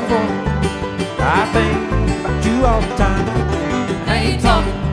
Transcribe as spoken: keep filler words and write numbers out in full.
for. I think about you all the time. I ain't talking